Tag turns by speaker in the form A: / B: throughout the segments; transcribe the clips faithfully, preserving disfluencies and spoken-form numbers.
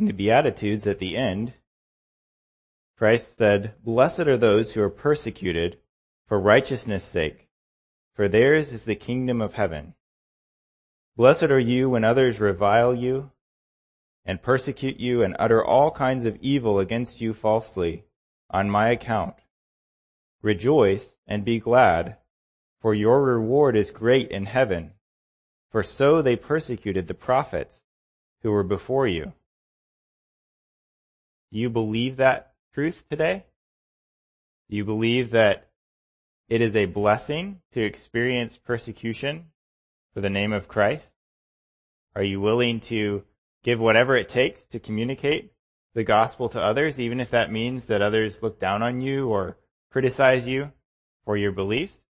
A: In the Beatitudes at the end, Christ said, "Blessed are those who are persecuted for righteousness' sake, for theirs is the kingdom of heaven. Blessed are you when others revile you and persecute you and utter all kinds of evil against you falsely on my account. Rejoice and be glad, for your reward is great in heaven, for so they persecuted the prophets who were before you." Do you believe that truth today? Do you believe that it is a blessing to experience persecution for the name of Christ? Are you willing to give whatever it takes to communicate the gospel to others, even if that means that others look down on you or criticize you for your beliefs?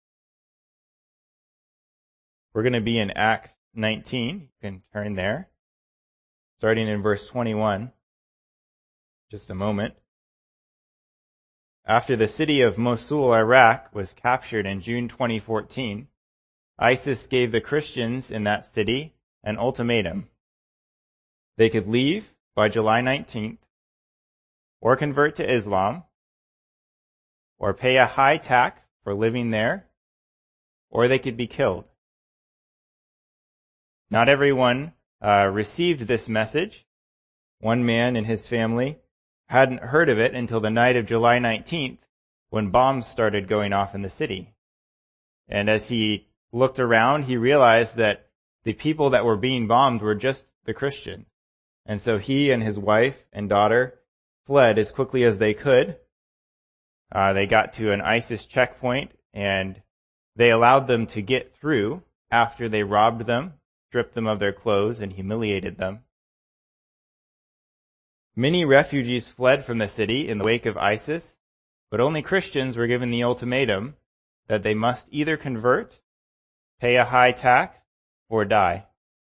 A: We're going to be in Acts nineteen. You can turn there, starting in verse twenty-one. Just a moment. After the city of Mosul, Iraq, was captured in June twenty fourteen, ISIS gave the Christians in that city an ultimatum. They could leave by July nineteenth, or convert to Islam, or pay a high tax for living there, or they could be killed. Not everyone uh, received this message. One man and his family hadn't heard of it until the night of July nineteenth, when bombs started going off in the city. And as he looked around, he realized that the people that were being bombed were just the Christians. And so he and his wife and daughter fled as quickly as they could. Uh, they got to an ISIS checkpoint, and they allowed them to get through after they robbed them, stripped them of their clothes, and humiliated them. Many refugees fled from the city in the wake of ISIS, but only Christians were given the ultimatum that they must either convert, pay a high tax, or die.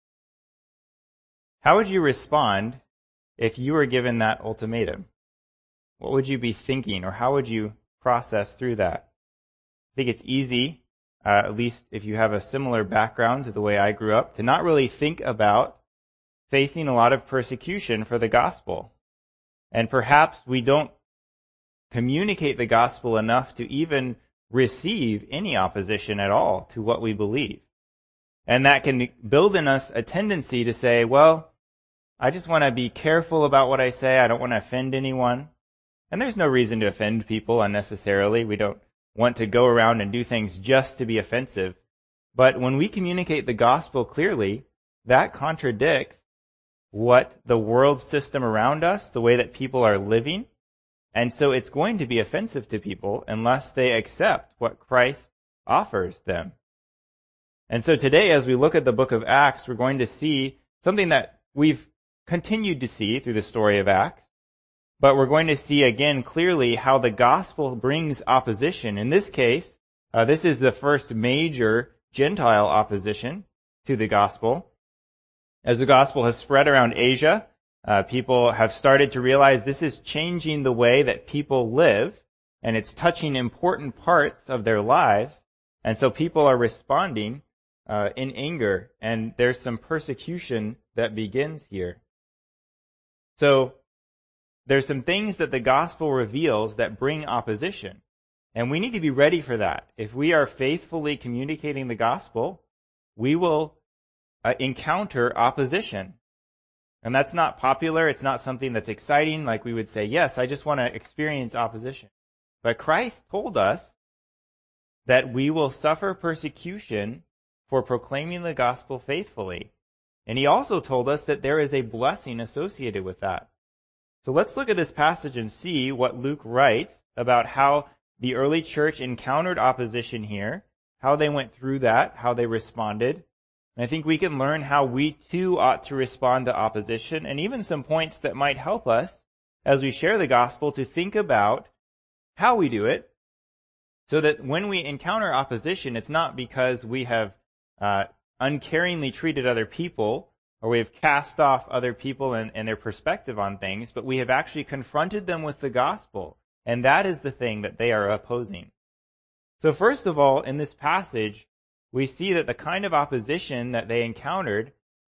A: How would you respond if you were given that ultimatum? What would you be thinking, or how would you process through that? I think it's easy, uh, at least if you have a similar background to the way I grew up, to not really think about facing a lot of persecution for the gospel. And perhaps we don't communicate the gospel enough to even receive any opposition at all to what we believe. And that can build in us a tendency to say, well, I just want to be careful about what I say. I don't want to offend anyone. And there's no reason to offend people unnecessarily. We don't want to go around and do things just to be offensive. But when we communicate the gospel clearly, that contradicts what the world system around us, the way that people are living. And so it's going to be offensive to people unless they accept what Christ offers them. And so today, as we look at the book of Acts, we're going to see something that we've continued to see through the story of Acts, but we're going to see again clearly how the gospel brings opposition. In this case, uh, this is the first major Gentile opposition to the gospel. As the gospel has spread around Asia, uh, people have started to realize this is changing the way that people live, and it's touching important parts of their lives. And so people are responding uh, in anger, and there's some persecution that begins here. So there's some things that the gospel reveals that bring opposition, and we need to be ready for that. If we are faithfully communicating the gospel, we will Uh, encounter opposition. And that's not popular. It's not something that's exciting. Like we would say, yes, I just want to experience opposition. But Christ told us that we will suffer persecution for proclaiming the gospel faithfully. And he also told us that there is a blessing associated with that. So let's look at this passage and see what Luke writes about how the early church encountered opposition here, how they went through that, how they responded. And I think we can learn how we too ought to respond to opposition, and even some points that might help us as we share the gospel to think about how we do it, so that when we encounter opposition, it's not because we have uh, uncaringly treated other people, or we have cast off other people and, and their perspective on things, but we have actually confronted them with the gospel, and that is the thing that they are opposing. So first of all, in this passage, we see that the kind of opposition that they encountered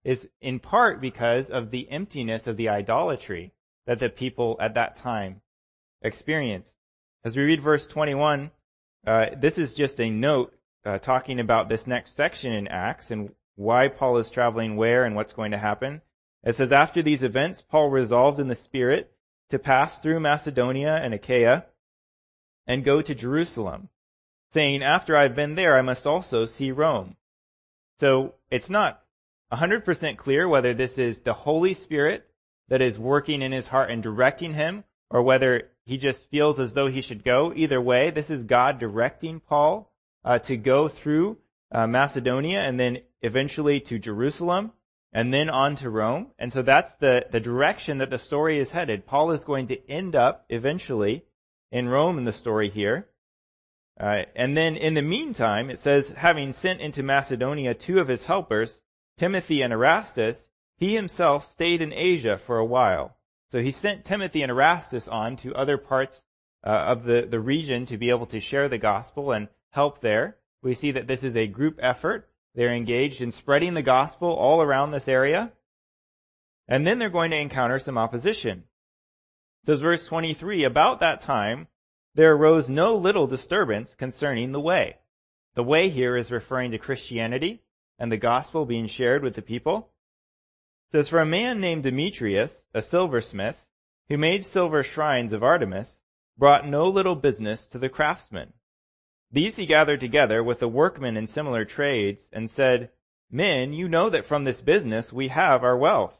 A: is in part because of the emptiness of the idolatry that the people at that time experienced. As we read verse twenty-one, uh, this is just a note uh, talking about this next section in Acts and why Paul is traveling where and what's going to happen. It says, after these events, Paul resolved in the Spirit to pass through Macedonia and Achaia and go to Jerusalem, saying, after I've been there, I must also see Rome. So it's not one hundred percent clear whether this is the Holy Spirit that is working in his heart and directing him, or whether he just feels as though he should go. Either way, this is God directing Paul uh, to go through uh, Macedonia and then eventually to Jerusalem and then on to Rome. And so that's the, the direction that the story is headed. Paul is going to end up eventually in Rome in the story here. Uh, and then in the meantime, it says, having sent into Macedonia two of his helpers, Timothy and Erastus, he himself stayed in Asia for a while. So he sent Timothy and Erastus on to other parts uh, of the, the region to be able to share the gospel and help there. We see that this is a group effort. They're engaged in spreading the gospel all around this area. And then they're going to encounter some opposition. It says verse twenty-three, about that time, there arose no little disturbance concerning the way. The way here is referring to Christianity and the gospel being shared with the people. It says, for a man named Demetrius, a silversmith, who made silver shrines of Artemis, brought no little business to the craftsmen. These he gathered together with the workmen in similar trades, and said, men, you know that from this business we have our wealth.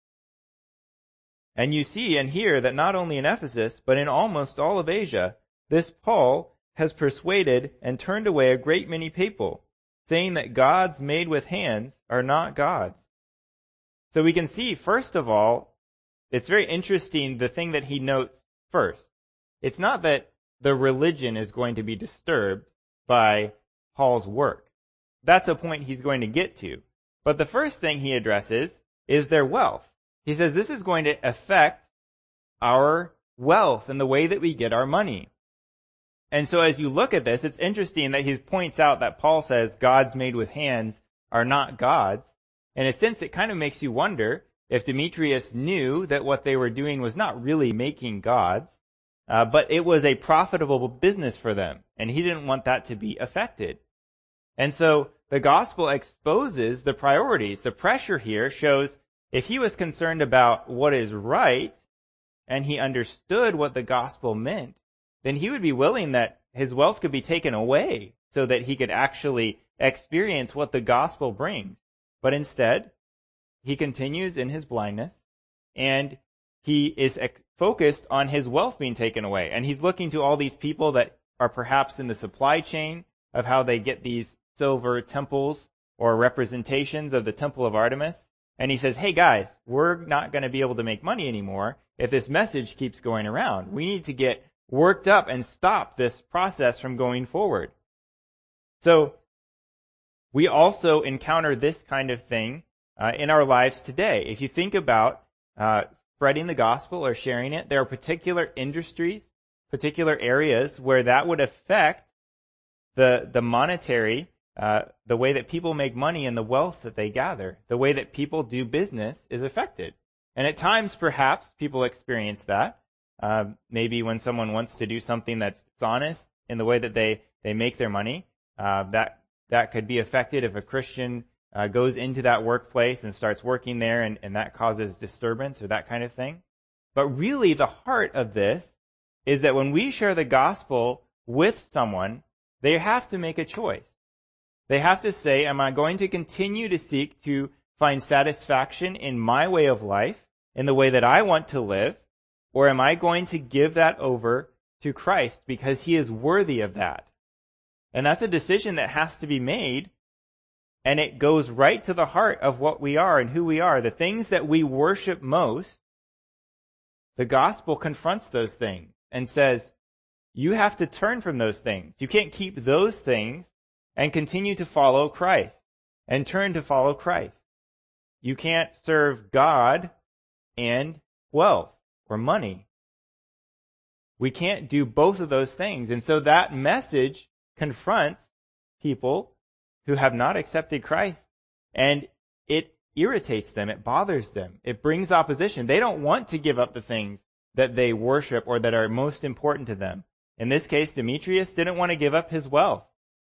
A: And you see and hear that not only in Ephesus, but in almost all of Asia, this Paul has persuaded and turned away a great many people, saying that gods made with hands are not gods. So we can see, first of all, it's very interesting the thing that he notes first. It's not that the religion is going to be disturbed by Paul's work. That's a point he's going to get to. But the first thing he addresses is their wealth. He says this is going to affect our wealth and the way that we get our money. And so as you look at this, it's interesting that he points out that Paul says gods made with hands are not gods. In a sense, it kind of makes you wonder if Demetrius knew that what they were doing was not really making gods, uh, but it was a profitable business for them, and he didn't want that to be affected. And so the gospel exposes the priorities. The pressure here shows if he was concerned about what is right, and he understood what the gospel meant, then he would be willing that his wealth could be taken away so that he could actually experience what the gospel brings. But instead, he continues in his blindness, and he is ex- focused on his wealth being taken away. And he's looking to all these people that are perhaps in the supply chain of how they get these silver temples or representations of the temple of Artemis. And he says, hey guys, we're not going to be able to make money anymore if this message keeps going around. We need to get worked up and stop this process from going forward. So we also encounter this kind of thing uh, in our lives today. If you think about uh, spreading the gospel or sharing it, there are particular industries, particular areas where that would affect the the monetary, uh, the way that people make money and the wealth that they gather. The way that people do business is affected. And at times, perhaps, people experience that. Uh, maybe when someone wants to do something that's honest in the way that they, they make their money, uh, that That could be affected if a Christian uh, goes into that workplace and starts working there, and, and that causes disturbance or that kind of thing. But really, the heart of this is that when we share the gospel with someone, they have to make a choice. They have to say, am I going to continue to seek to find satisfaction in my way of life, in the way that I want to live, or am I going to give that over to Christ because he is worthy of that? And that's a decision that has to be made, and it goes right to the heart of what we are and who we are. The things that we worship most, the gospel confronts those things and says, you have to turn from those things. You can't keep those things and continue to follow Christ and turn to follow Christ. You can't serve God and wealth or money. We can't do both of those things. And so that message confronts people who have not accepted Christ. And it irritates them. It bothers them. It brings opposition. They don't want to give up the things that they worship or that are most important to them. In this case, Demetrius didn't want to give up his wealth.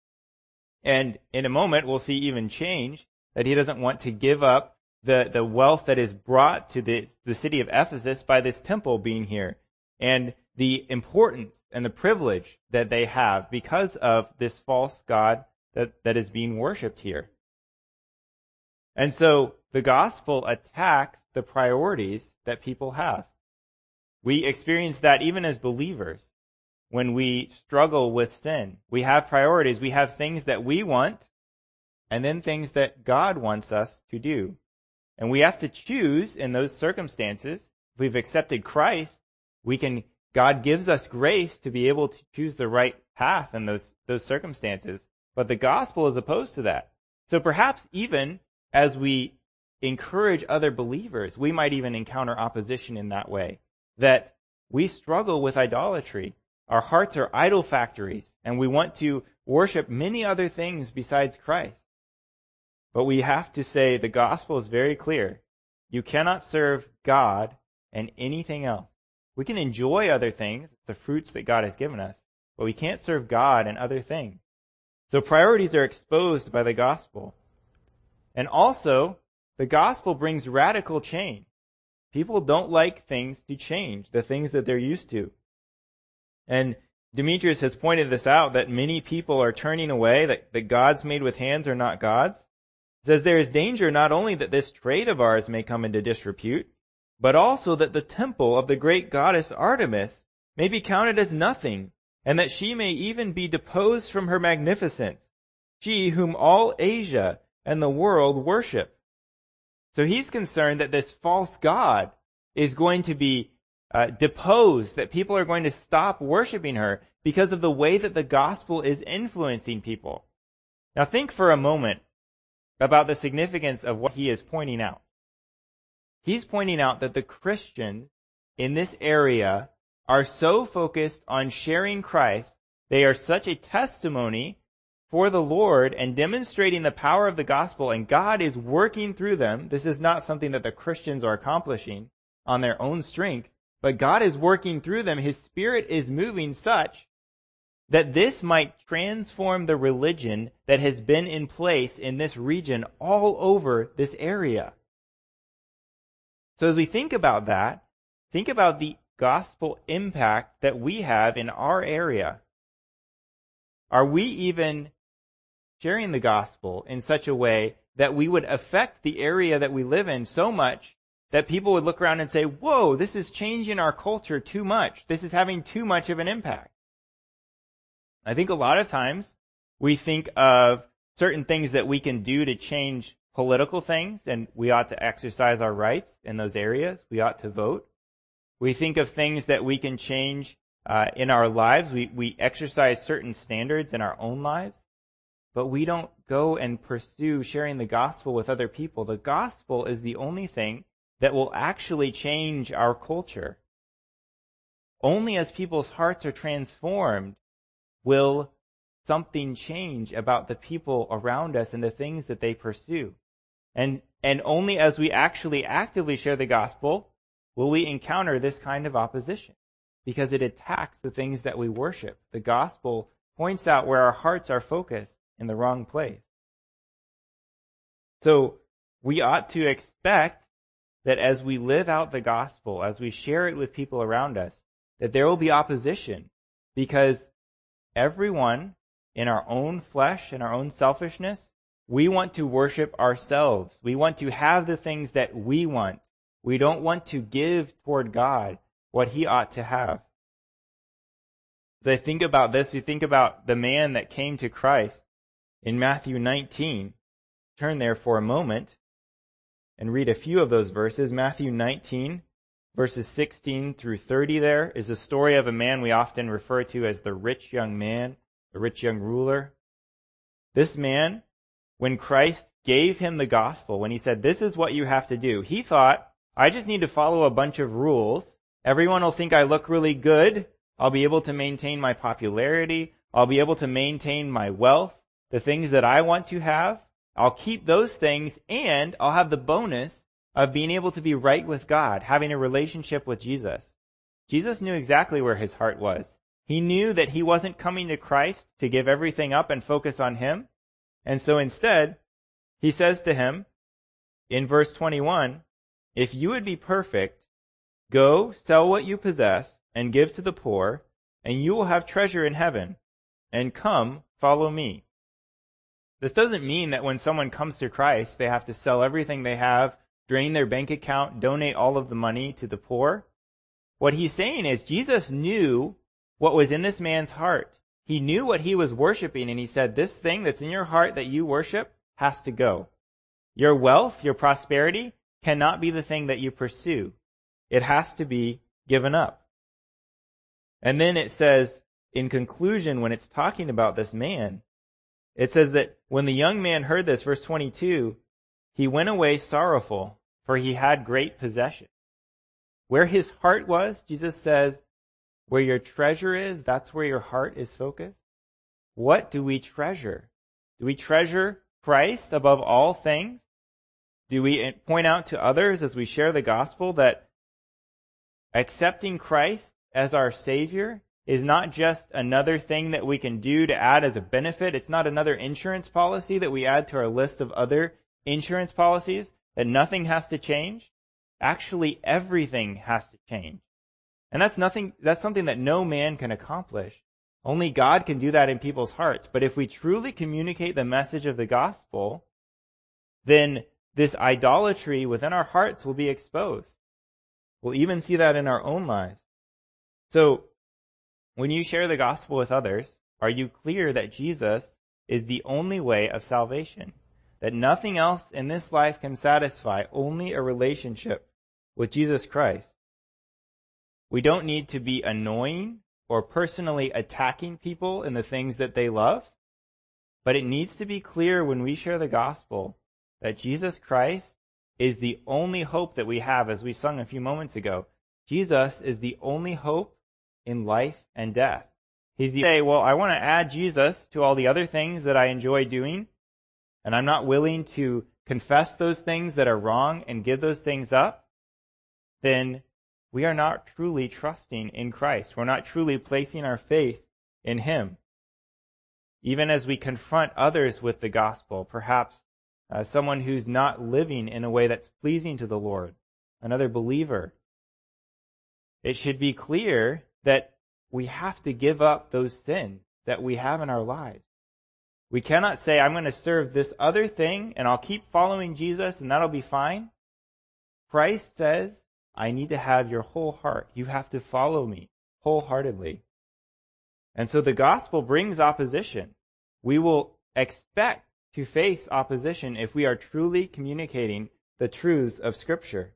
A: And in a moment, we'll see even change, that he doesn't want to give up the, the wealth that is brought to the, the city of Ephesus by this temple being here, and the importance and the privilege that they have because of this false god that, that is being worshipped here. And so the gospel attacks the priorities that people have. We experience that even as believers. When we struggle with sin, we have priorities. We have things that we want, and then things that God wants us to do. And we have to choose in those circumstances. If we've accepted Christ, we can, God gives us grace to be able to choose the right path in those, those circumstances. But the gospel is opposed to that. So perhaps even as we encourage other believers, we might even encounter opposition in that way. That we struggle with idolatry. Our hearts are idol factories, and we want to worship many other things besides Christ. But we have to say the gospel is very clear. You cannot serve God and anything else. We can enjoy other things, the fruits that God has given us, but we can't serve God and other things. So priorities are exposed by the gospel. And also, the gospel brings radical change. People don't like things to change, the things that they're used to. And Demetrius has pointed this out, that many people are turning away, that the gods made with hands are not gods. He says there is danger not only that this trade of ours may come into disrepute, but also that the temple of the great goddess Artemis may be counted as nothing, and that she may even be deposed from her magnificence, she whom all Asia and the world worship. So he's concerned that this false god is going to be uh, deposed, that people are going to stop worshiping her because of the way that the gospel is influencing people. Now think for a moment about the significance of what he is pointing out. He's pointing out that the Christians in this area are so focused on sharing Christ, they are such a testimony for the Lord and demonstrating the power of the gospel, and God is working through them. This is not something that the Christians are accomplishing on their own strength, but God is working through them. His Spirit is moving such that this might transform the religion that has been in place in this region all over this area. So as we think about that, think about the gospel impact that we have in our area. Are we even sharing the gospel in such a way that we would affect the area that we live in so much that people would look around and say, whoa, this is changing our culture too much. This is having too much of an impact. I think a lot of times we think of certain things that we can do to change political things, and we ought to exercise our rights in those areas. We ought to vote. We think of things that we can change uh, in our lives. We, we exercise certain standards in our own lives, but we don't go and pursue sharing the gospel with other people. The gospel is the only thing that will actually change our culture. Only as people's hearts are transformed will something change about the people around us and the things that they pursue. And, and only as we actually actively share the gospel will we encounter this kind of opposition, because it attacks the things that we worship. The gospel points out where our hearts are focused in the wrong place. So we ought to expect that as we live out the gospel, as we share it with people around us, that there will be opposition, because everyone in our own flesh and our own selfishness, we want to worship ourselves. We want to have the things that we want. We don't want to give toward God what he ought to have. As I think about this, we think about the man that came to Christ in Matthew nineteen. Turn there for a moment and read a few of those verses. Matthew nineteen, verses sixteen through thirty there is a story of a man we often refer to as the rich young man, the rich young ruler. This man, when Christ gave him the gospel, when he said, this is what you have to do, he thought, I just need to follow a bunch of rules. Everyone will think I look really good. I'll be able to maintain my popularity. I'll be able to maintain my wealth, the things that I want to have. I'll keep those things, and I'll have the bonus of being able to be right with God, having a relationship with Jesus. Jesus knew exactly where his heart was. He knew that he wasn't coming to Christ to give everything up and focus on him. And so instead, he says to him in verse twenty-one, if you would be perfect, go sell what you possess and give to the poor, and you will have treasure in heaven. And come, follow me. This doesn't mean that when someone comes to Christ, they have to sell everything they have, drain their bank account, donate all of the money to the poor. What he's saying is Jesus knew what was in this man's heart. He knew what he was worshiping, and he said, this thing that's in your heart that you worship has to go. Your wealth, your prosperity, cannot be the thing that you pursue. It has to be given up. And then it says, in conclusion, when it's talking about this man, it says that when the young man heard this, verse twenty-two, he went away sorrowful, for he had great possession. Where his heart was, Jesus says, where your treasure is, that's where your heart is focused. What do we treasure? Do we treasure Christ above all things? Do we point out to others as we share the gospel that accepting Christ as our Savior is not just another thing that we can do to add as a benefit? It's not another insurance policy that we add to our list of other insurance policies, that nothing has to change. Actually, everything has to change. And that's nothing, that's something that no man can accomplish. Only God can do that in people's hearts. But if we truly communicate the message of the gospel, then this idolatry within our hearts will be exposed. We'll even see that in our own lives. So, when you share the gospel with others, are you clear that Jesus is the only way of salvation? That nothing else in this life can satisfy, only a relationship with Jesus Christ? We don't need to be annoying or personally attacking people in the things that they love, but it needs to be clear when we share the gospel that Jesus Christ is the only hope that we have, as we sung a few moments ago. Jesus is the only hope in life and death. He's the say, well, I want to add Jesus to all the other things that I enjoy doing, and I'm not willing to confess those things that are wrong and give those things up, then we are not truly trusting in Christ. We're not truly placing our faith in Him. Even as we confront others with the gospel, perhaps uh, someone who's not living in a way that's pleasing to the Lord, another believer, it should be clear that we have to give up those sins that we have in our lives. We cannot say, I'm going to serve this other thing and I'll keep following Jesus and that'll be fine. Christ says, I need to have your whole heart. You have to follow me wholeheartedly. And so the gospel brings opposition. We will expect to face opposition if we are truly communicating the truths of Scripture.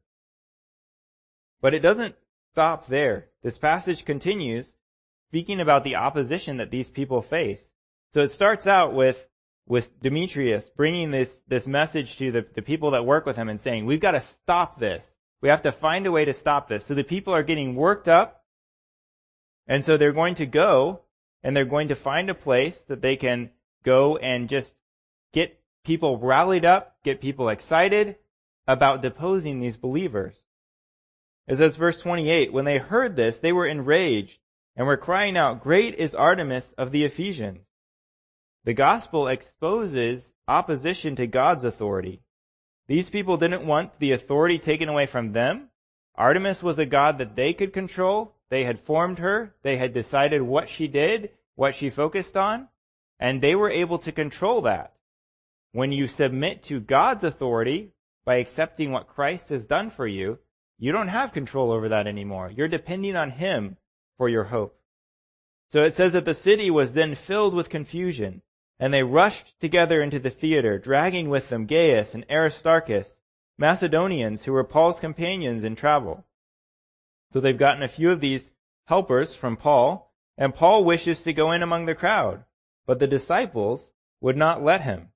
A: But it doesn't stop there. This passage continues speaking about the opposition that these people face. So it starts out with, with Demetrius bringing this, this message to the, the people that work with him and saying, we've got to stop this. We have to find a way to stop this. So the people are getting worked up, and so they're going to go and they're going to find a place that they can go and just get people rallied up, get people excited about deposing these believers. It says, verse twenty-eight, when they heard this, they were enraged and were crying out, great is Artemis of the Ephesians. The gospel exposes opposition to God's authority. These people didn't want the authority taken away from them. Artemis was a god that they could control. They had formed her. They had decided what she did, what she focused on, and they were able to control that. When you submit to God's authority by accepting what Christ has done for you, you don't have control over that anymore. You're depending on Him for your hope. So it says that the city was then filled with confusion, and they rushed together into the theater, dragging with them Gaius and Aristarchus, Macedonians who were Paul's companions in travel. So they've gotten a few of these helpers from Paul, and Paul wishes to go in among the crowd, but the disciples would not let him.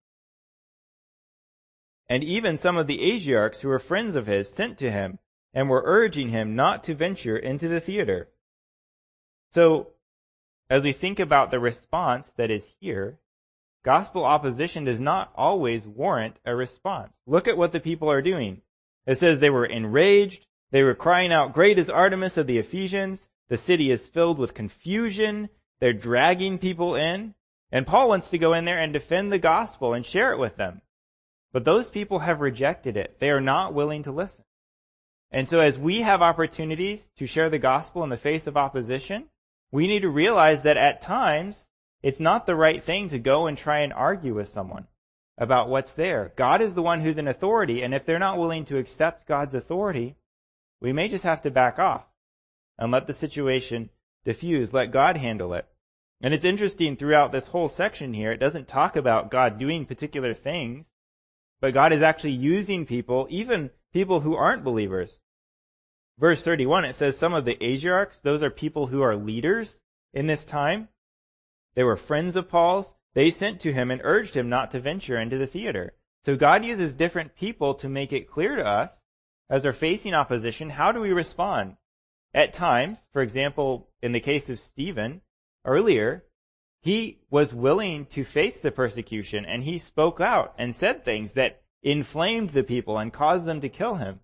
A: And even some of the Asiarchs who were friends of his sent to him and were urging him not to venture into the theater. So, as we think about the response that is here, gospel opposition does not always warrant a response. Look at what the people are doing. It says they were enraged. They were crying out, "Great is Artemis of the Ephesians." The city is filled with confusion. They're dragging people in. And Paul wants to go in there and defend the gospel and share it with them. But those people have rejected it. They are not willing to listen. And so as we have opportunities to share the gospel in the face of opposition, we need to realize that at times, it's not the right thing to go and try and argue with someone about what's there. God is the one who's in authority, and if they're not willing to accept God's authority, we may just have to back off and let the situation diffuse, let God handle it. And it's interesting throughout this whole section here, it doesn't talk about God doing particular things, but God is actually using people, even people who aren't believers. Verse thirty-one, it says some of the Asiarchs, those are people who are leaders in this time. They were friends of Paul's. They sent to him and urged him not to venture into the theater. So God uses different people to make it clear to us, as we're facing opposition, how do we respond? At times, for example, in the case of Stephen, earlier, he was willing to face the persecution, and he spoke out and said things that inflamed the people and caused them to kill him.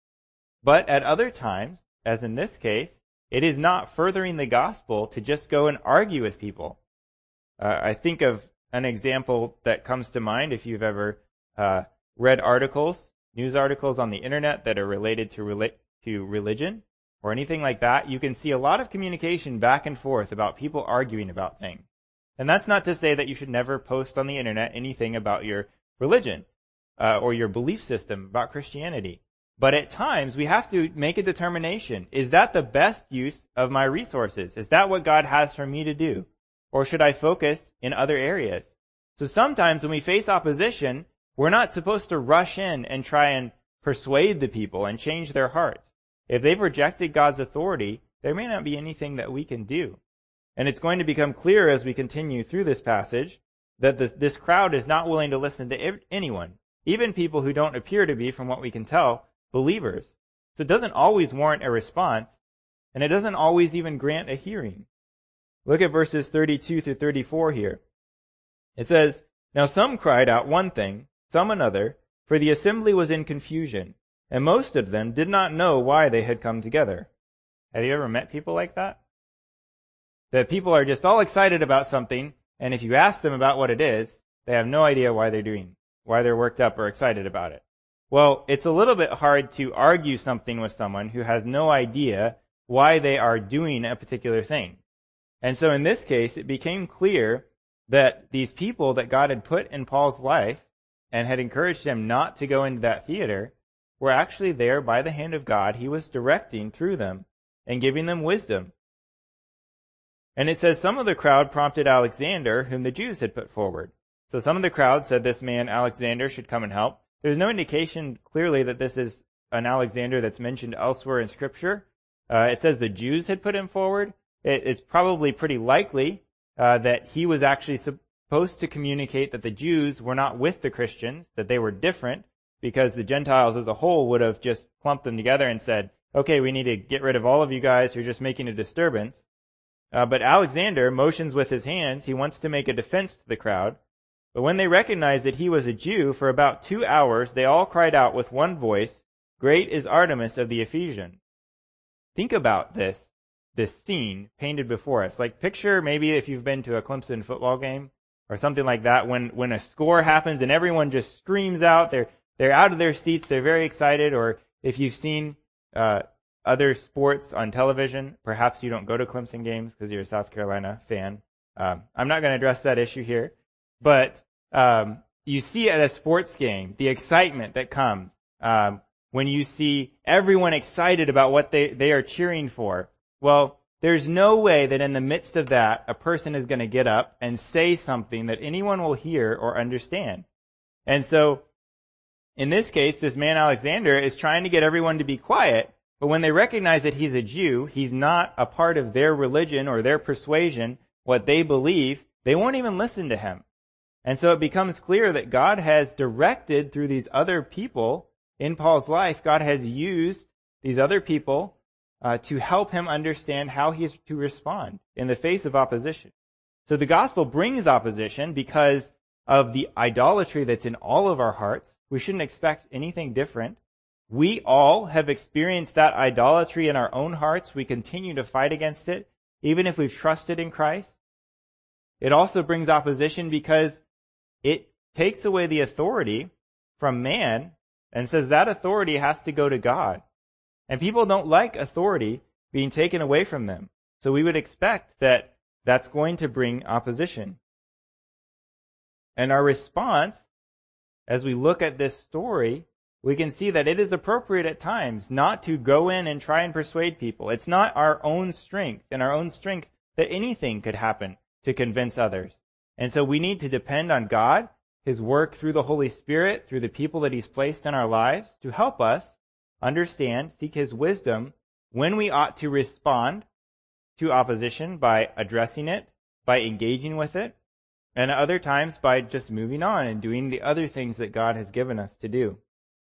A: But at other times, as in this case, it is not furthering the gospel to just go and argue with people. Uh, I think of an example that comes to mind if you've ever uh, read articles, news articles on the internet that are related to, rela- to religion or anything like that. You can see a lot of communication back and forth about people arguing about things. And that's not to say that you should never post on the internet anything about your religion uh, or your belief system about Christianity. But at times, we have to make a determination. Is that the best use of my resources? Is that what God has for me to do? Or should I focus in other areas? So sometimes when we face opposition, we're not supposed to rush in and try and persuade the people and change their hearts. If they've rejected God's authority, there may not be anything that we can do. And it's going to become clear as we continue through this passage that this, this crowd is not willing to listen to anyone, even people who don't appear to be, from what we can tell, believers. So it doesn't always warrant a response, and it doesn't always even grant a hearing. Look at verses thirty-two through thirty-four here. It says, "Now some cried out one thing, some another, for the assembly was in confusion, and most of them did not know why they had come together." Have you ever met people like that? That people are just all excited about something, and if you ask them about what it is, they have no idea why they're doing, why they're worked up or excited about it. Well, it's a little bit hard to argue something with someone who has no idea why they are doing a particular thing. And so in this case, it became clear that these people that God had put in Paul's life and had encouraged him not to go into that theater were actually there by the hand of God. He was directing through them and giving them wisdom. And it says some of the crowd prompted Alexander, whom the Jews had put forward. So some of the crowd said this man Alexander should come and help. There's no indication clearly that this is an Alexander that's mentioned elsewhere in Scripture. Uh, it says the Jews had put him forward. It, it's probably pretty likely uh, that he was actually supposed to communicate that the Jews were not with the Christians, that they were different, because the Gentiles as a whole would have just clumped them together and said, okay, we need to get rid of all of you guys who are just making a disturbance. Uh, but Alexander motions with his hands. He wants to make a defense to the crowd. But when they recognized that he was a Jew, for about two hours they all cried out with one voice, "Great is Artemis of the Ephesians." Think about this, this scene painted before us. Like picture maybe if you've been to a Clemson football game or something like that, when, when a score happens and everyone just screams out, they're, they're out of their seats, they're very excited. Or if you've seen uh, other sports on television, perhaps you don't go to Clemson games because you're a South Carolina fan. Um, I'm not going to address that issue here. But um, you see at a sports game the excitement that comes um, when you see everyone excited about what they, they are cheering for. Well, there's no way that in the midst of that, a person is going to get up and say something that anyone will hear or understand. And so, in this case, this man Alexander is trying to get everyone to be quiet, but when they recognize that he's a Jew, he's not a part of their religion or their persuasion, what they believe, they won't even listen to him. And so it becomes clear that God has directed through these other people in Paul's life, God has used these other people uh, to help him understand how he is to respond in the face of opposition. So the gospel brings opposition because of the idolatry that's in all of our hearts. We shouldn't expect anything different. We all have experienced that idolatry in our own hearts. We continue to fight against it, even if we've trusted in Christ. It also brings opposition because it takes away the authority from man and says that authority has to go to God. And people don't like authority being taken away from them. So we would expect that that's going to bring opposition. And our response, as we look at this story, we can see that it is appropriate at times not to go in and try and persuade people. It's not our own strength and our own strength that anything could happen to convince others. And so we need to depend on God, His work through the Holy Spirit, through the people that He's placed in our lives, to help us understand, seek His wisdom when we ought to respond to opposition by addressing it, by engaging with it, and at other times by just moving on and doing the other things that God has given us to do.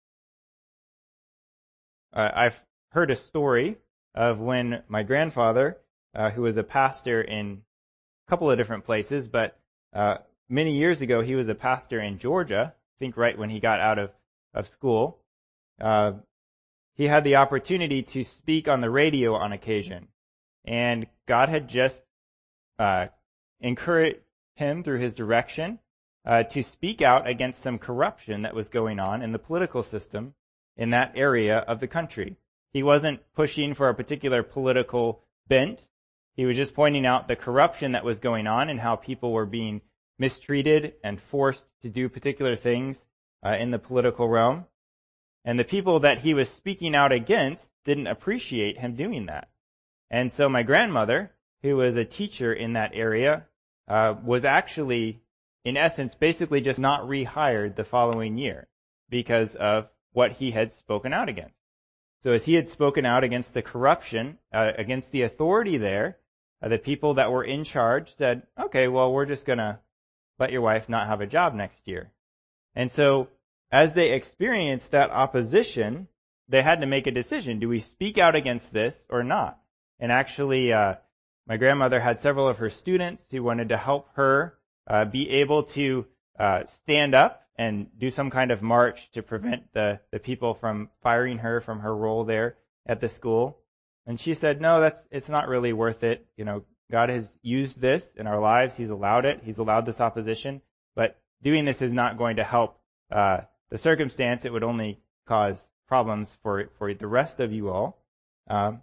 A: Uh, I've heard a story of when my grandfather, uh, who was a pastor in a couple of different places, but uh, many years ago he was a pastor in Georgia, I think right when he got out of, of school. Uh, he had the opportunity to speak on the radio on occasion. And God had just uh, encouraged him through His direction uh, to speak out against some corruption that was going on in the political system in that area of the country. He wasn't pushing for a particular political bent. He was just pointing out the corruption that was going on and how people were being mistreated and forced to do particular things uh, in the political realm. And the people that he was speaking out against didn't appreciate him doing that. And so my grandmother, who was a teacher in that area, uh, was actually, in essence, basically just not rehired the following year because of what he had spoken out against. So as he had spoken out against the corruption, uh, against the authority there, uh, the people that were in charge said, okay, well, we're just going to let your wife not have a job next year. And so as they experienced that opposition, they had to make a decision. Do we speak out against this or not? And actually, uh, my grandmother had several of her students who wanted to help her uh, be able to uh, stand up and do some kind of march to prevent the, the people from firing her from her role there at the school. And she said, no, that's it's not really worth it. You know, God has used this in our lives. He's allowed it. He's allowed this opposition. But doing this is not going to help uh, the circumstance. It would only cause problems for, for the rest of you all. Um,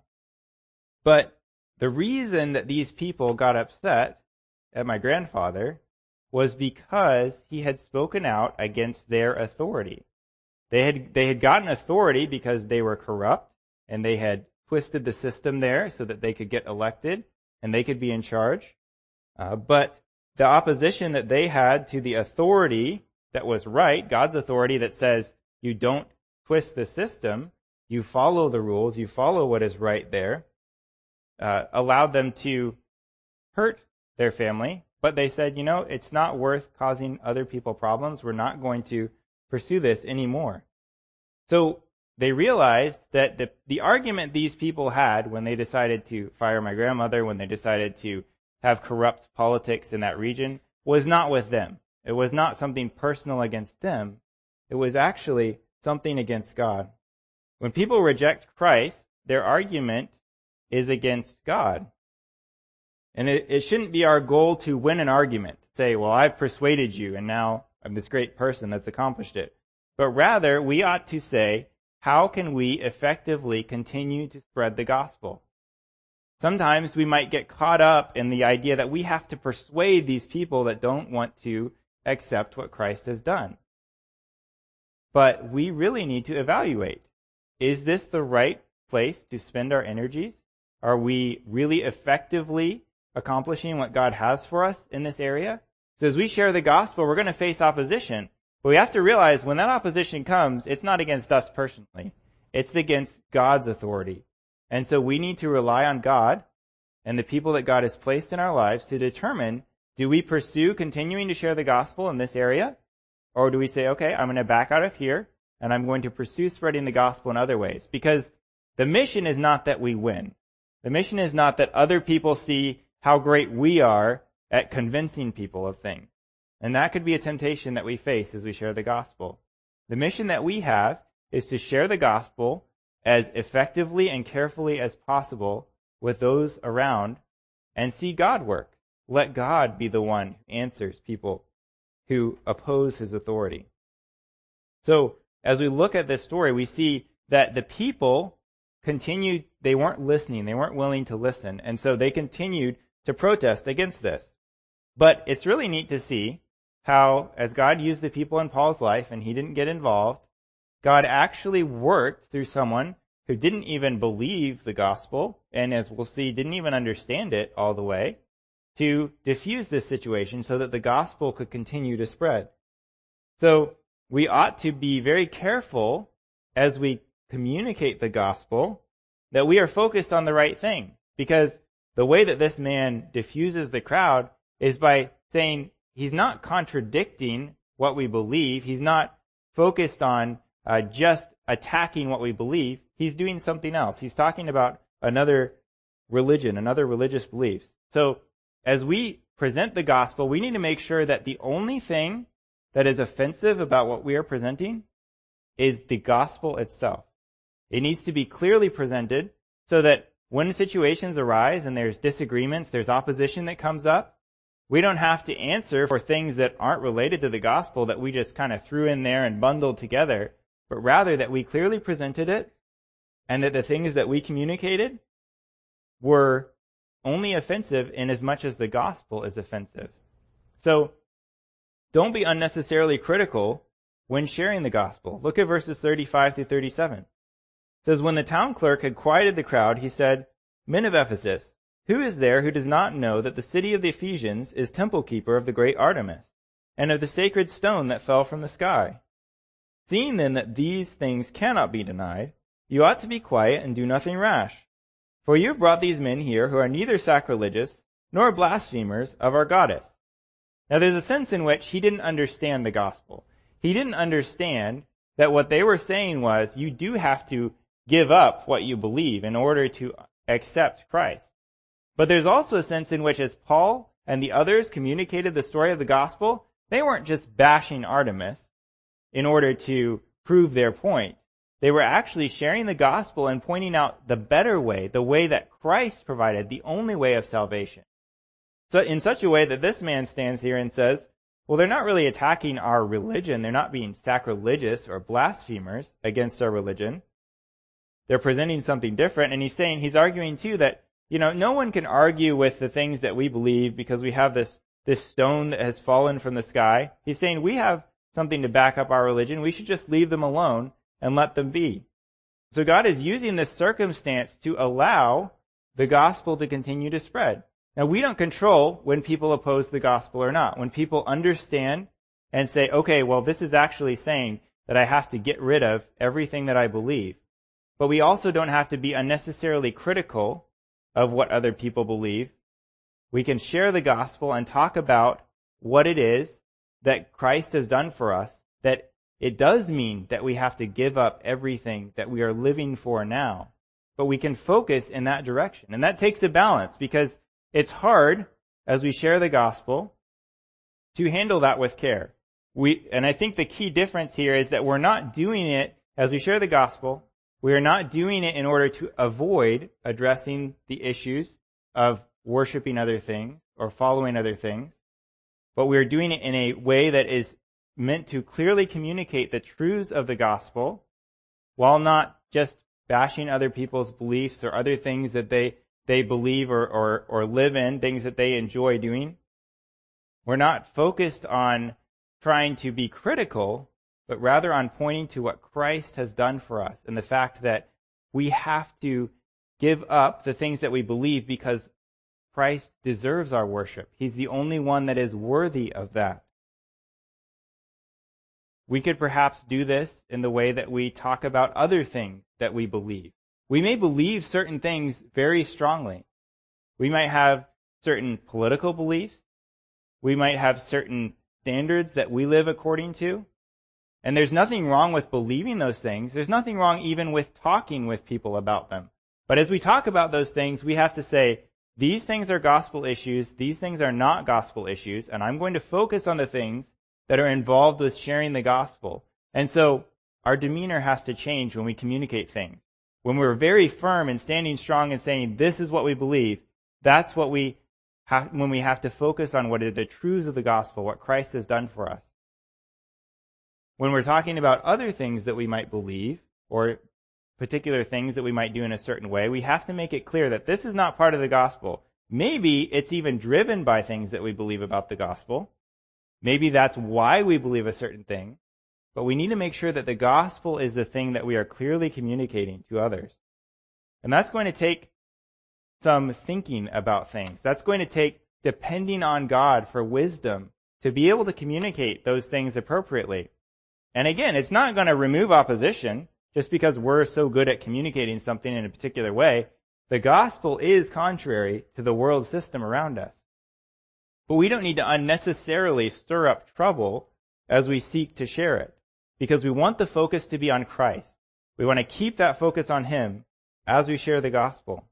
A: But the reason that these people got upset at my grandfather was because he had spoken out against their authority. They had they had gotten authority because they were corrupt and they had twisted the system there so that they could get elected and they could be in charge. Uh, but the opposition that they had to the authority that was right, God's authority that says you don't twist the system, you follow the rules, you follow what is right there, Uh, allowed them to hurt their family, but they said, you know, it's not worth causing other people problems. We're not going to pursue this anymore. So they realized that the, the argument these people had when they decided to fire my grandmother, when they decided to have corrupt politics in that region, was not with them. It was not something personal against them. It was actually something against God. When people reject Christ, their argument is against God. And it, it shouldn't be our goal to win an argument. Say, well, I've persuaded you and now I'm this great person that's accomplished it. But rather, we ought to say, how can we effectively continue to spread the gospel? Sometimes we might get caught up in the idea that we have to persuade these people that don't want to accept what Christ has done. But we really need to evaluate, is this the right place to spend our energies? Are we really effectively accomplishing what God has for us in this area? So as we share the gospel, we're going to face opposition. But we have to realize when that opposition comes, it's not against us personally. It's against God's authority. And so we need to rely on God and the people that God has placed in our lives to determine, do we pursue continuing to share the gospel in this area? Or do we say, okay, I'm going to back out of here and I'm going to pursue spreading the gospel in other ways? Because the mission is not that we win. The mission is not that other people see how great we are at convincing people of things. And that could be a temptation that we face as we share the gospel. The mission that we have is to share the gospel as effectively and carefully as possible with those around and see God work. Let God be the one who answers people who oppose his authority. So as we look at this story, we see that the people continued, they weren't listening, they weren't willing to listen, and so they continued to protest against this. But it's really neat to see how, as God used the people in Paul's life and he didn't get involved, God actually worked through someone who didn't even believe the gospel, and as we'll see, didn't even understand it all the way, to diffuse this situation so that the gospel could continue to spread. So we ought to be very careful as we communicate the gospel that we are focused on the right thing, because the way that this man diffuses the crowd is by saying he's not contradicting what we believe. He's not focused on uh, just attacking what we believe. He's doing something else. He's talking about another religion, another religious beliefs. So as we present the gospel, we need to make sure that the only thing that is offensive about what we are presenting is the gospel itself. It needs to be clearly presented so that when situations arise and there's disagreements, there's opposition that comes up, we don't have to answer for things that aren't related to the gospel that we just kind of threw in there and bundled together, but rather that we clearly presented it and that the things that we communicated were only offensive in as much as the gospel is offensive. So don't be unnecessarily critical when sharing the gospel. Look at verses thirty-five through thirty-seven. It says, when the town clerk had quieted the crowd, he said, Men of Ephesus, who is there who does not know that the city of the Ephesians is temple keeper of the great Artemis, and of the sacred stone that fell from the sky? Seeing then that these things cannot be denied, you ought to be quiet and do nothing rash. For you have brought these men here who are neither sacrilegious nor blasphemers of our goddess. Now there's a sense in which he didn't understand the gospel. He didn't understand that what they were saying was, you do have to give up what you believe in order to accept Christ. But there's also a sense in which, as Paul and the others communicated the story of the gospel, they weren't just bashing Artemis in order to prove their point. They were actually sharing the gospel and pointing out the better way, the way that Christ provided, the only way of salvation. So in such a way that this man stands here and says, well, they're not really attacking our religion. They're not being sacrilegious or blasphemers against our religion. They're presenting something different. And he's saying, he's arguing too that, you know, no one can argue with the things that we believe because we have this, this stone that has fallen from the sky. He's saying we have something to back up our religion. We should just leave them alone and let them be. So God is using this circumstance to allow the gospel to continue to spread. Now, we don't control when people oppose the gospel or not. When people understand and say, okay, well, this is actually saying that I have to get rid of everything that I believe. But we also don't have to be unnecessarily critical of what other people believe. We can share the gospel and talk about what it is that Christ has done for us, that it does mean that we have to give up everything that we are living for now. But we can focus in that direction. And that takes a balance, because it's hard, as we share the gospel, to handle that with care. We, and I think the key difference here is that we're not doing it, as we share the gospel, we are not doing it in order to avoid addressing the issues of worshiping other things or following other things, but we are doing it in a way that is meant to clearly communicate the truths of the gospel while not just bashing other people's beliefs or other things that they they believe or, or, or live in, things that they enjoy doing. We're not focused on trying to be critical, but rather on pointing to what Christ has done for us and the fact that we have to give up the things that we believe because Christ deserves our worship. He's the only one that is worthy of that. We could perhaps do this in the way that we talk about other things that we believe. We may believe certain things very strongly. We might have certain political beliefs. We might have certain standards that we live according to. And there's nothing wrong with believing those things. There's nothing wrong even with talking with people about them. But as we talk about those things, we have to say, these things are gospel issues, these things are not gospel issues, and I'm going to focus on the things that are involved with sharing the gospel. And so our demeanor has to change when we communicate things. When we're very firm and standing strong and saying, this is what we believe, that's what we have, when we have to focus on what are the truths of the gospel, what Christ has done for us. When we're talking about other things that we might believe, or particular things that we might do in a certain way, we have to make it clear that this is not part of the gospel. Maybe it's even driven by things that we believe about the gospel. Maybe that's why we believe a certain thing. But we need to make sure that the gospel is the thing that we are clearly communicating to others. And that's going to take some thinking about things. That's going to take depending on God for wisdom to be able to communicate those things appropriately. And again, it's not going to remove opposition just because we're so good at communicating something in a particular way. The gospel is contrary to the world system around us. But we don't need to unnecessarily stir up trouble as we seek to share it, because we want the focus to be on Christ. We want to keep that focus on Him as we share the gospel.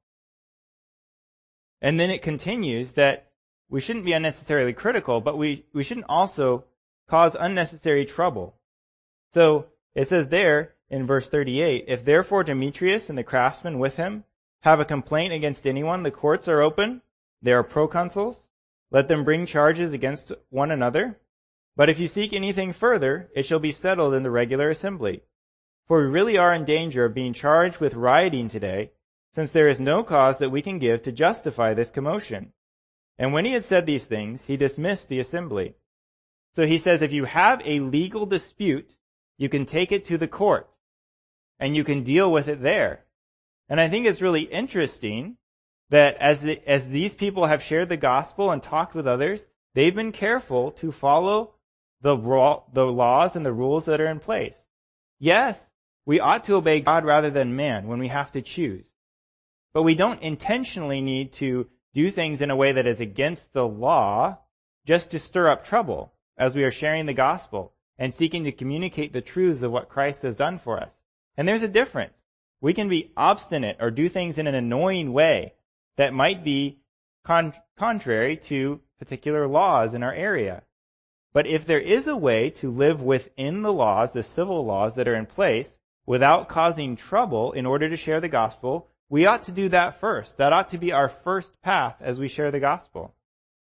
A: And then it continues that we shouldn't be unnecessarily critical, but we, we shouldn't also cause unnecessary trouble. So it says there in verse thirty-eight, if therefore Demetrius and the craftsmen with him have a complaint against anyone, the courts are open, there are proconsuls, let them bring charges against one another. But if you seek anything further, it shall be settled in the regular assembly. For we really are in danger of being charged with rioting today, since there is no cause that we can give to justify this commotion. And when he had said these things, he dismissed the assembly. So he says, if you have a legal dispute, you can take it to the court, and you can deal with it there. And I think it's really interesting that as the, as these people have shared the gospel and talked with others, they've been careful to follow the, the laws and the rules that are in place. Yes, we ought to obey God rather than man when we have to choose. But we don't intentionally need to do things in a way that is against the law just to stir up trouble as we are sharing the gospel and seeking to communicate the truths of what Christ has done for us. And there's a difference. We can be obstinate or do things in an annoying way that might be con- contrary to particular laws in our area. But if there is a way to live within the laws, the civil laws that are in place, without causing trouble in order to share the gospel, we ought to do that first. That ought to be our first path as we share the gospel.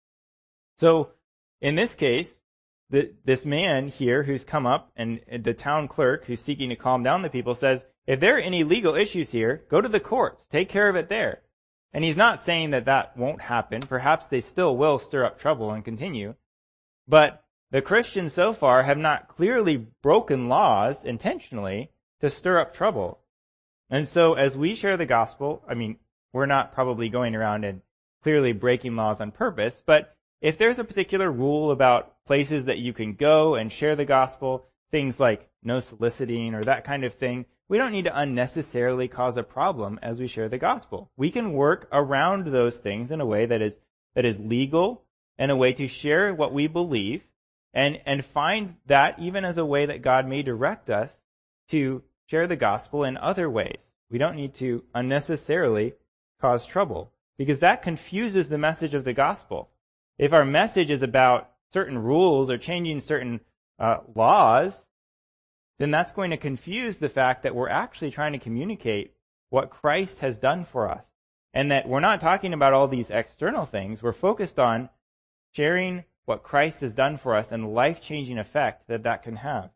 A: So, in this case, the, this man here who's come up, and the town clerk who's seeking to calm down the people says, if there are any legal issues here, go to the courts. Take care of it there. And he's not saying that that won't happen. Perhaps they still will stir up trouble and continue. But the Christians so far have not clearly broken laws intentionally to stir up trouble. And so as we share the gospel, I mean, we're not probably going around and clearly breaking laws on purpose, but if there's a particular rule about places that you can go and share the gospel, things like no soliciting or that kind of thing, we don't need to unnecessarily cause a problem as we share the gospel. We can work around those things in a way that is that is legal and a way to share what we believe and, and find that even as a way that God may direct us to share the gospel in other ways. We don't need to unnecessarily cause trouble because that confuses the message of the gospel. If our message is about certain rules or changing certain uh, laws, then that's going to confuse the fact that we're actually trying to communicate what Christ has done for us. And that we're not talking about all these external things. We're focused on sharing what Christ has done for us and the life-changing effect that that can have.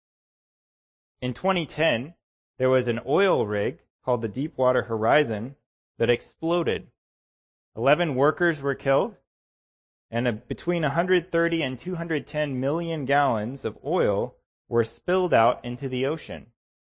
A: In twenty ten, there was an oil rig called the Deepwater Horizon that exploded. Eleven workers were killed, and a, between one hundred thirty and two hundred ten million gallons of oil were spilled out into the ocean.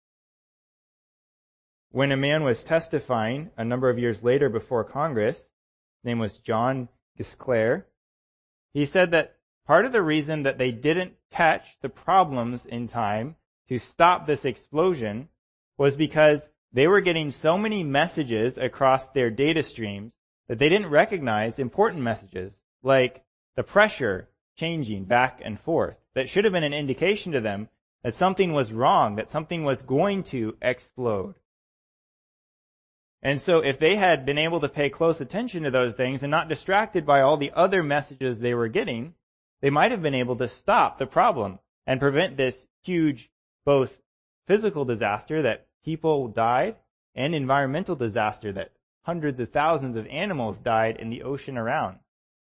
A: When a man was testifying a number of years later before Congress, his name was John Gisclair, he said that part of the reason that they didn't catch the problems in time to stop this explosion was because they were getting so many messages across their data streams that they didn't recognize important messages like the pressure changing back and forth. That should have been an indication to them that something was wrong, that something was going to explode. And so if they had been able to pay close attention to those things and not distracted by all the other messages they were getting, they might have been able to stop the problem and prevent this huge, both physical disaster that people died and environmental disaster that hundreds of thousands of animals died in the ocean around.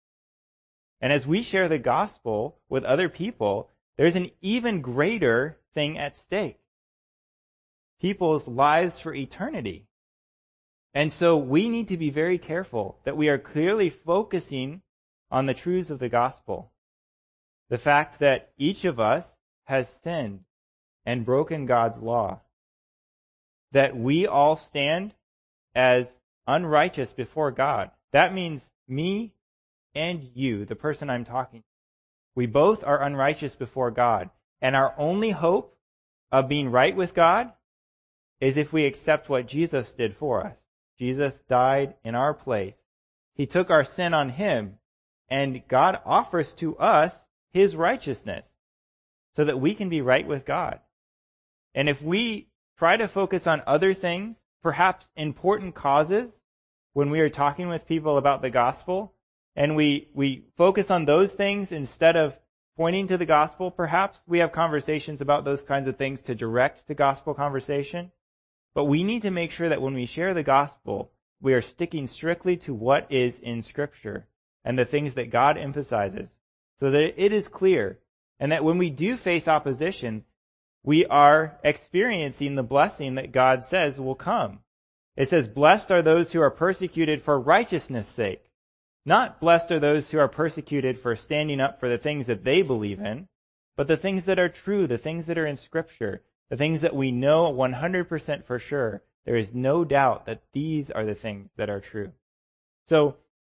A: And as we share the gospel with other people, there's an even greater thing at stake. People's lives for eternity. And so we need to be very careful that we are clearly focusing on the truths of the gospel. The fact that each of us has sinned and broken God's law. That we all stand as unrighteous before God. That means me and you, the person I'm talking to. We both are unrighteous before God. And our only hope of being right with God is if we accept what Jesus did for us. Jesus died in our place. He took our sin on him, and God offers to us his righteousness so that we can be right with God. And if we try to focus on other things, perhaps important causes, when we are talking with people about the gospel, and we, we focus on those things instead of pointing to the gospel, perhaps we have conversations about those kinds of things to direct the gospel conversation. But we need to make sure that when we share the gospel, we are sticking strictly to what is in Scripture and the things that God emphasizes, so that it is clear, and that when we do face opposition, we are experiencing the blessing that God says will come. It says, blessed are those who are persecuted for righteousness' sake. Not blessed are those who are persecuted for standing up for the things that they believe in, but the things that are true, the things that are in Scripture, the things that we know one hundred percent for sure. There is no doubt that these are the things that are true. So,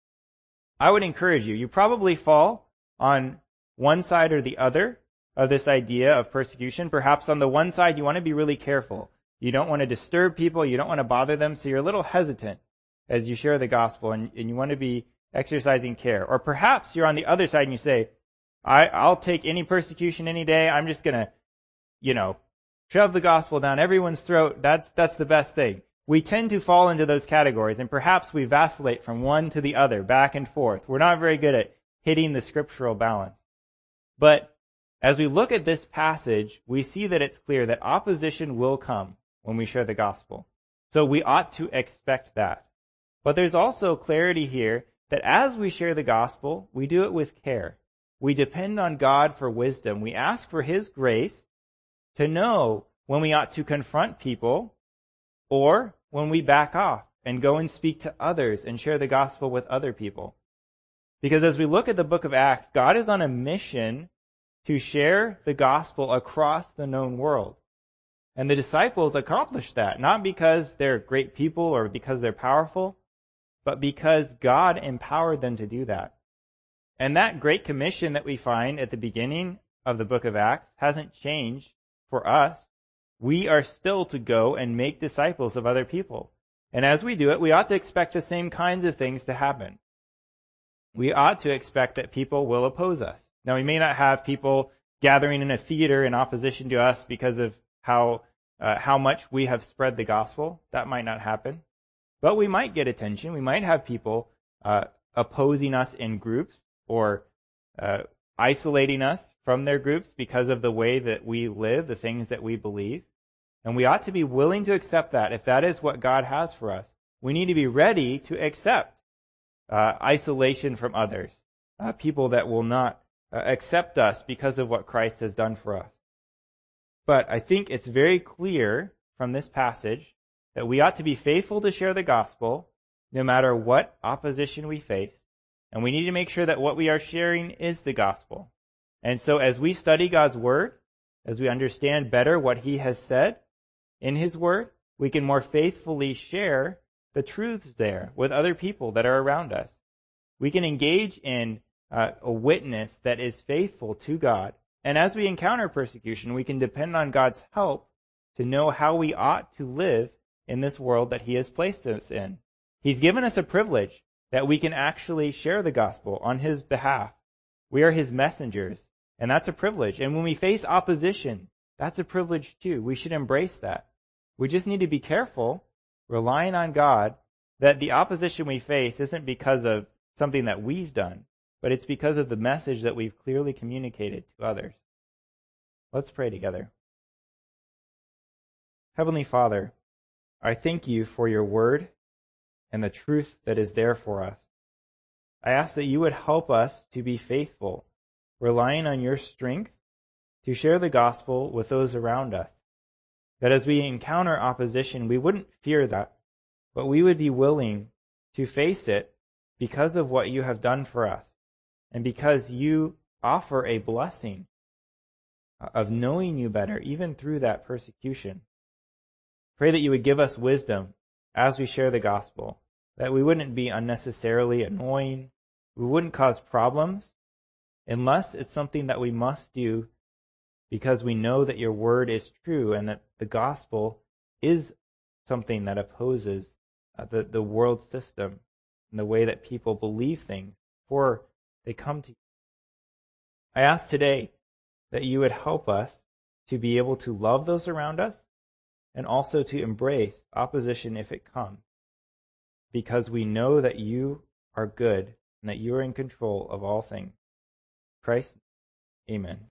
A: I would encourage you, you probably fall on one side or the other of this idea of persecution. Perhaps on the one side, you want to be really careful. You don't want to disturb people, you don't want to bother them, so you're a little hesitant as you share the gospel, and, and you want to be exercising care. Or perhaps you're on the other side and you say, I, I'll take any persecution any day, I'm just going to, you know, shove the gospel down everyone's throat. That's, that's the best thing. We tend to fall into those categories, and perhaps we vacillate from one to the other, back and forth. We're not very good at hitting the scriptural balance. But as we look at this passage, we see that it's clear that opposition will come when we share the gospel. So we ought to expect that. But there's also clarity here that as we share the gospel, we do it with care. We depend on God for wisdom. We ask for his grace to know when we ought to confront people or when we back off and go and speak to others and share the gospel with other people. Because as we look at the book of Acts, God is on a mission to share the gospel across the known world. And the disciples accomplished that, not because they're great people or because they're powerful, but because God empowered them to do that. And that great commission that we find at the beginning of the book of Acts hasn't changed for us. We are still to go and make disciples of other people. And as we do it, we ought to expect the same kinds of things to happen. We ought to expect that people will oppose us. Now, we may not have people gathering in a theater in opposition to us because of how uh, how much we have spread the gospel. That might not happen. But we might get attention. We might have people uh, opposing us in groups or uh, isolating us from their groups because of the way that we live, the things that we believe. And we ought to be willing to accept that if that is what God has for us. We need to be ready to accept uh, isolation from others, uh, people that will not uh, accept us because of what Christ has done for us. But I think it's very clear from this passage that we ought to be faithful to share the gospel no matter what opposition we face. And we need to make sure that what we are sharing is the gospel. And so as we study God's word, as we understand better what he has said in his word, we can more faithfully share the truths there with other people that are around us. We can engage in uh, a witness that is faithful to God. And as we encounter persecution, we can depend on God's help to know how we ought to live in this world that he has placed us in. He's given us a privilege that we can actually share the gospel on his behalf. We are his messengers, and that's a privilege. And when we face opposition, that's a privilege too. We should embrace that. We just need to be careful. relying on God, that the opposition we face isn't because of something that we've done, but it's because of the message that we've clearly communicated to others. Let's pray together. Heavenly Father, I thank you for your word and the truth that is there for us. I ask that you would help us to be faithful, relying on your strength to share the gospel with those around us. That as we encounter opposition, we wouldn't fear that, but we would be willing to face it because of what you have done for us and because you offer a blessing of knowing you better, even through that persecution. Pray that you would give us wisdom as we share the gospel, that we wouldn't be unnecessarily annoying, we wouldn't cause problems, unless it's something that we must do because we know that your word is true and that the gospel is something that opposes uh, the, the world system and the way that people believe things before they come to you. I ask today that you would help us to be able to love those around us and also to embrace opposition if it comes, because we know that you are good and that you are in control of all things. Christ, amen.